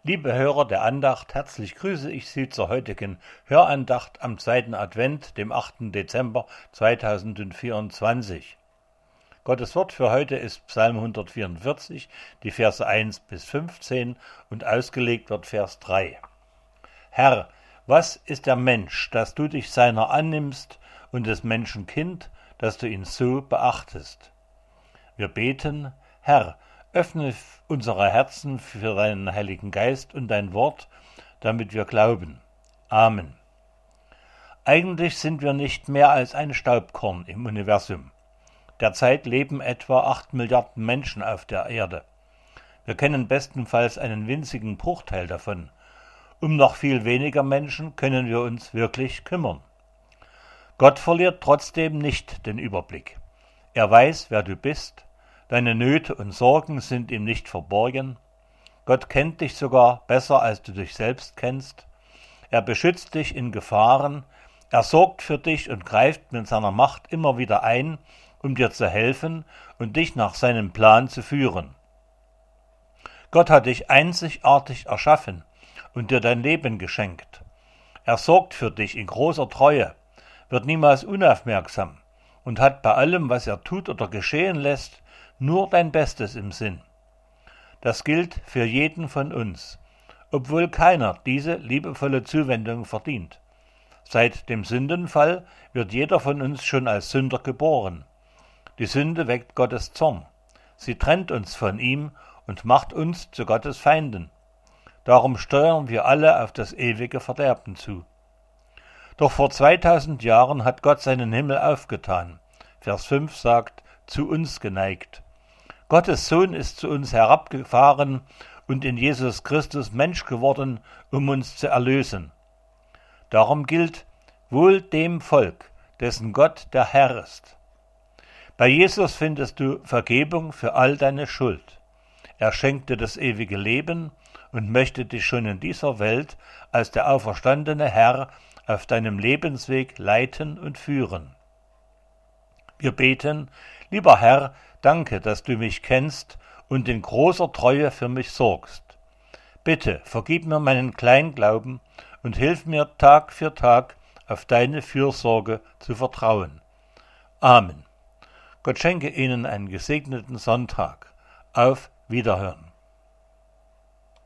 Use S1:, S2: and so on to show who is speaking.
S1: Liebe Hörer der Andacht, herzlich grüße ich Sie zur heutigen Hörandacht am 2. Advent, dem 8. Dezember 2024. Gottes Wort für heute ist Psalm 144, die Verse 1 bis 15 und ausgelegt wird Vers 3. Herr, was ist der Mensch, dass du dich seiner annimmst, und des Menschen Kind, dass du ihn so beachtest? Wir beten: Herr, öffne unsere Herzen für deinen Heiligen Geist und dein Wort, damit wir glauben. Amen. Eigentlich sind wir nicht mehr als ein Staubkorn im Universum. Derzeit leben etwa 8 Milliarden Menschen auf der Erde. Wir kennen bestenfalls einen winzigen Bruchteil davon. Um noch viel weniger Menschen können wir uns wirklich kümmern. Gott verliert trotzdem nicht den Überblick. Er weiß, wer du bist. Deine Nöte und Sorgen sind ihm nicht verborgen. Gott kennt dich sogar besser, als du dich selbst kennst. Er beschützt dich in Gefahren. Er sorgt für dich und greift mit seiner Macht immer wieder ein, um dir zu helfen und dich nach seinem Plan zu führen. Gott hat dich einzigartig erschaffen und dir dein Leben geschenkt. Er sorgt für dich in großer Treue, wird niemals unaufmerksam und hat bei allem, was er tut oder geschehen lässt, nur dein Bestes im Sinn. Das gilt für jeden von uns, obwohl keiner diese liebevolle Zuwendung verdient. Seit dem Sündenfall wird jeder von uns schon als Sünder geboren. Die Sünde weckt Gottes Zorn. Sie trennt uns von ihm und macht uns zu Gottes Feinden. Darum steuern wir alle auf das ewige Verderben zu. Doch vor 2000 Jahren hat Gott seinen Himmel aufgetan. Vers 5 sagt, zu uns geneigt. Gottes Sohn ist zu uns herabgefahren und in Jesus Christus Mensch geworden, um uns zu erlösen. Darum gilt: Wohl dem Volk, dessen Gott der Herr ist. Bei Jesus findest du Vergebung für all deine Schuld. Er schenkt dir das ewige Leben und möchte dich schon in dieser Welt als der auferstandene Herr auf deinem Lebensweg leiten und führen. Wir beten: Lieber Herr, danke, dass du mich kennst und in großer Treue für mich sorgst. Bitte vergib mir meinen Kleinglauben und hilf mir Tag für Tag auf deine Fürsorge zu vertrauen. Amen. Gott schenke Ihnen einen gesegneten Sonntag. Auf Wiederhören.